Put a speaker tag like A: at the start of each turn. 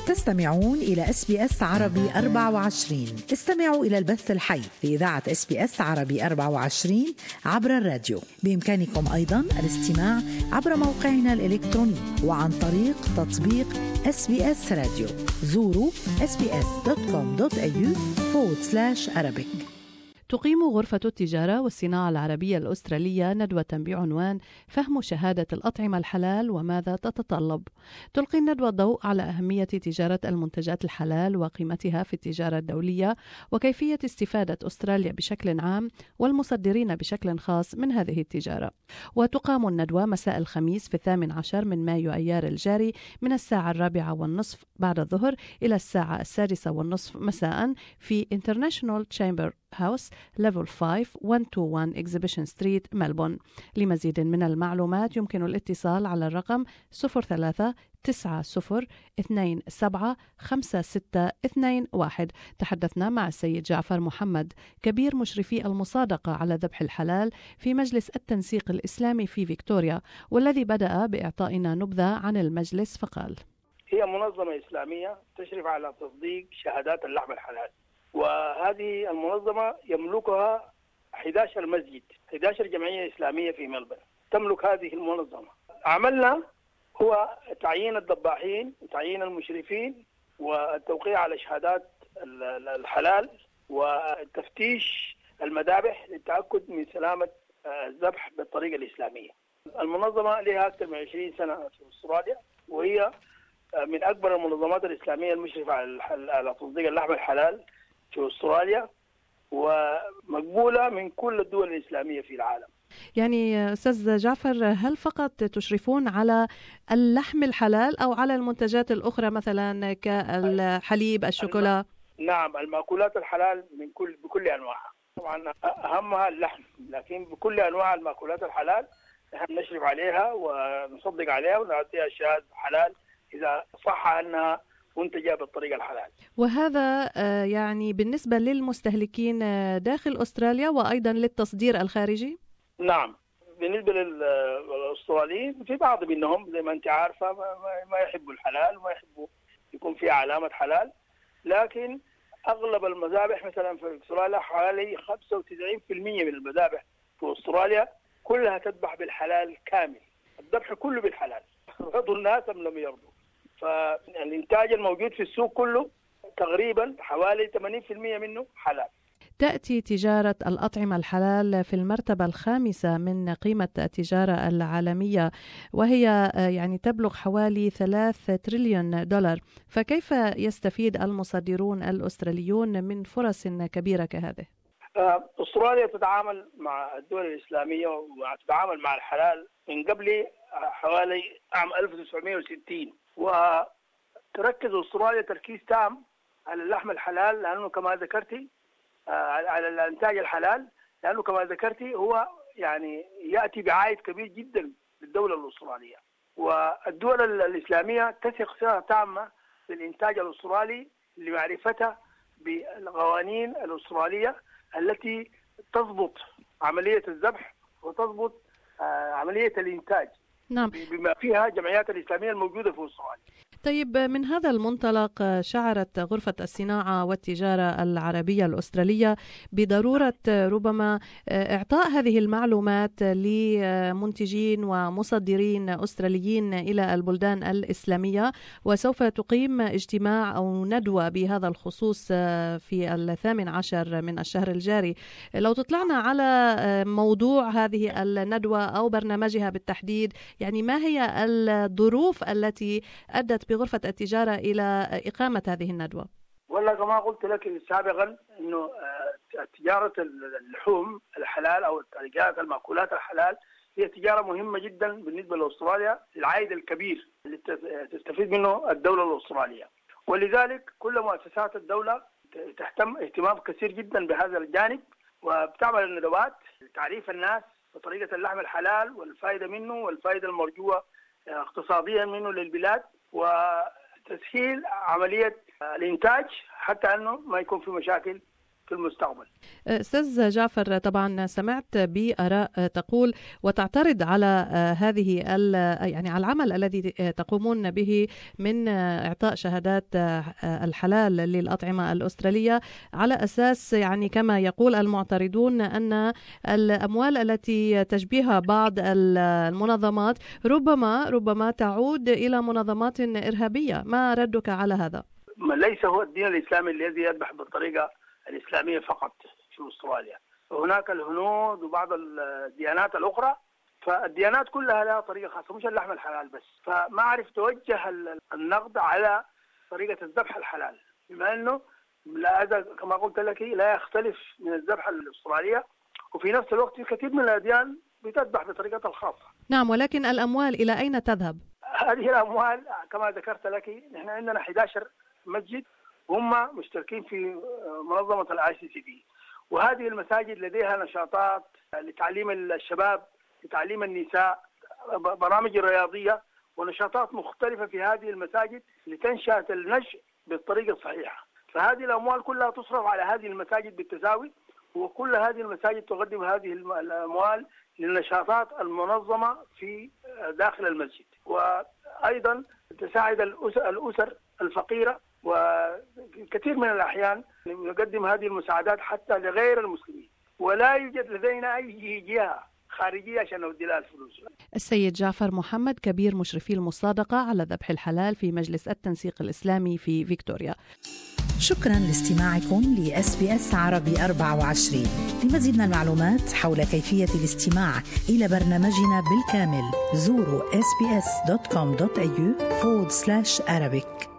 A: تستمعون إلى SBS عربي 24. استمعوا إلى البث الحي لإذاعة SBS عربي 24 عبر الراديو. بإمكانكم أيضا الاستماع عبر موقعنا الإلكتروني وعن طريق تطبيق SBS راديو. زوروا sbs.com.au/Arabic.
B: تقيم غرفة التجارة والصناعة العربية الأسترالية ندوة بعنوان فهم شهادة الأطعمة الحلال وماذا تتطلب. تلقي الندوة الضوء على أهمية تجارة المنتجات الحلال وقيمتها في التجارة الدولية وكيفية استفادة أستراليا بشكل عام والمصدرين بشكل خاص من هذه التجارة. وتقام الندوة مساء الخميس في 18 من مايو أيار الجاري من الساعة 4:30 بعد الظهر إلى الساعة 6:30 مساء في International Chamber House Level 5 121 Exhibition Street ملبون. لمزيد من المعلومات يمكن الاتصال على الرقم 03-9027-5621. تحدثنا مع السيد جعفر محمد كبير مشرفي المصادقة على ذبح الحلال في مجلس التنسيق الإسلامي في فيكتوريا، والذي بدأ بإعطائنا نبذة عن المجلس فقال:
C: هي منظمة إسلامية تشرف على تصديق شهادات اللحم الحلال، وهذه المنظمة يملكها 11 مسجد، 11 جمعية إسلامية في ملبون تملك هذه المنظمة. عملنا هو تعيين الذباحين وتعيين المشرفين والتوقيع على شهادات الحلال وتفتيش المذابح للتأكد من سلامة الذبح بالطريقة الإسلامية. المنظمة لها أكثر من 20 سنة في أستراليا، وهي من أكبر المنظمات الإسلامية المشرفة على تصديق اللحم الحلال في أستراليا، ومقبولة من كل الدول الإسلامية في العالم.
B: يعني أستاذ جعفر، هل فقط تشرفون على اللحم الحلال أو على المنتجات الأخرى مثلا كالحليب، الشوكولا؟
C: نعم، المأكولات الحلال بكل أنواعها، طبعا أهمها اللحم، لكن بكل أنواع المأكولات الحلال نحن نشرف عليها ونصدق عليها ونعطيها شهادة حلال إذا صح أنها منتجة بالطريقة الحلال.
B: وهذا يعني بالنسبة للمستهلكين داخل أستراليا وأيضا للتصدير الخارجي؟
C: نعم، بالنسبة للأستراليين في بعض منهم زي ما أنت عارفة ما يحبوا الحلال وما يحبوا يكون فيها علامة حلال، لكن أغلب المذابح مثلا في أستراليا حوالي 95% من المذابح في أستراليا كلها تذبح بالحلال كامل، الذبح كله بالحلال، رضوا الناس أم لم يرضوا. فالإنتاج الموجود في السوق كله تقريبا حوالي 80% منه حلال.
B: تأتي تجارة الأطعمة الحلال في المرتبة الخامسة من قيمة التجارة العالمية، وهي يعني تبلغ حوالي 3 تريليون دولار. فكيف يستفيد المصدرون الأستراليون من فرص كبيرة كهذه؟
C: أستراليا تتعامل مع الدول الإسلامية وتتعامل مع الحلال من قبل حوالي عام 1960، وتركز أستراليا تركيز تام على اللحم الحلال، لأنه كما ذكرتي على الإنتاج الحلال، لأنه كما ذكرتي هو يعني يأتي بعائد كبير جدا للدولة الأسترالية. والدول الإسلامية تثق ثقة تامة للإنتاج الأسترالي لمعرفتها بالقوانين الأسترالية التي تضبط عملية الذبح وتضبط عملية الإنتاج.
B: نعم.
C: بما فيها جمعيات الإسلامية الموجودة في أستراليا.
B: طيب، من هذا المنطلق شعرت غرفة الصناعة والتجارة العربية الأسترالية بضرورة ربما إعطاء هذه المعلومات لمنتجين ومصدرين أستراليين إلى البلدان الإسلامية، وسوف تقيم اجتماع أو ندوة بهذا الخصوص في 18 من الشهر الجاري. لو تطلعنا على موضوع هذه الندوة أو برنامجها بالتحديد، يعني ما هي الظروف التي أدت بغرفة التجارة إلى إقامة هذه الندوة؟
C: والله كما قلت لك سابقا إنه تجارة اللحوم الحلال أو تجارة المأكولات الحلال هي تجارة مهمة جدا بالنسبة لأستراليا، العائد الكبير اللي تستفيد منه الدولة الأسترالية، ولذلك كل مؤسسات الدولة تهتم اهتمام كثير جدا بهذا الجانب، وبتعمل الندوات لتعريف الناس بطريقة اللحم الحلال والفائدة منه والفائدة المرجوة اقتصاديا منه للبلاد، وتسهيل عملية الإنتاج حتى أنه ما يكون في مشاكل في المستقبل.
B: أستاذ جعفر، طبعا سمعت بآراء تقول وتعترض على هذه يعني على العمل الذي تقومون به من إعطاء شهادات الحلال للأطعمة الأسترالية، على أساس يعني كما يقول المعترضون أن الأموال التي تجبيها بعض المنظمات ربما تعود إلى منظمات إرهابية. ما ردك على هذا؟
C: ليس هو الدين الإسلامي الذي يذبح بالطريقة الإسلامية فقط في أستراليا، هناك الهنود وبعض الديانات الأخرى، فالديانات كلها لها طريقة خاصة، مش اللحم الحلال بس. فما أعرف توجه النقد على طريقة الذبح الحلال، بما أنه هذا كما قلت لك لا يختلف من الذبح الأسترالية، وفي نفس الوقت في كثير من الأديان بتذبح بطريقتها الخاصة.
B: نعم، ولكن الأموال إلى أين تذهب؟
C: هذه الأموال كما ذكرت لك، نحن عندنا 11 مسجد هم مشتركين في منظمة ICCP، وهذه المساجد لديها نشاطات لتعليم الشباب، لتعليم النساء، برامج رياضية ونشاطات مختلفة في هذه المساجد لتنشأة النشء بالطريقة الصحيحة. فهذه الأموال كلها تصرف على هذه المساجد بالتساوي، وكل هذه المساجد تقدم هذه الأموال للنشاطات المنظمة في داخل المسجد، وأيضا تساعد الأسر الفقيرة، وكثير من الأحيان نقدم هذه المساعدات حتى لغير المسلمين، ولا يوجد لدينا أي جهة خارجية عشان نودي لها الفلوس.
B: السيد جعفر محمد، كبير مشرفي المصادقة على ذبح الحلال في مجلس التنسيق الإسلامي في فيكتوريا.
A: شكرا لاستماعكم لSBS عربي 24. لمزيد من المعلومات حول كيفية الاستماع إلى برنامجنا بالكامل زوروا sbs.com.au/Arabic.